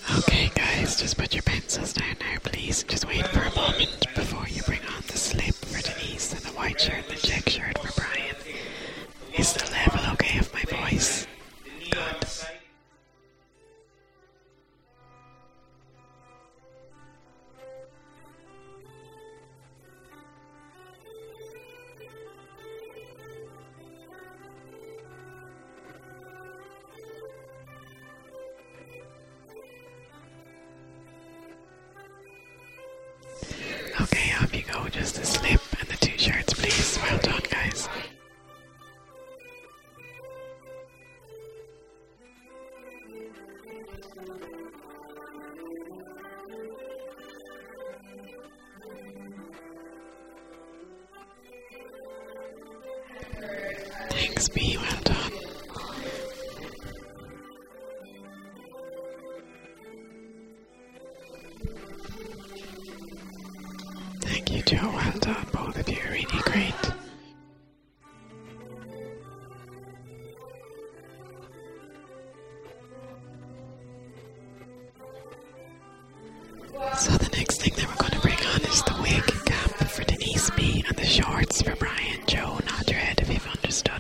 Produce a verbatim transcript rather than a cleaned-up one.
Okay guys, just put your pencils down now please. Just wait for a moment before you bring on the slip for Denise and the white shirt and the check shirt for Brian. Is the level okay of my voice? Good. Okay, off you go. Just the slip and the two shirts, please. Well done, guys. Thanks, B. Well done. Thank you, Joe. Well done. Both of you are really great. So the next thing that we're going to bring on is the wig cap for Denise B and the shorts for Brian. Joe, nod your head if you've understood.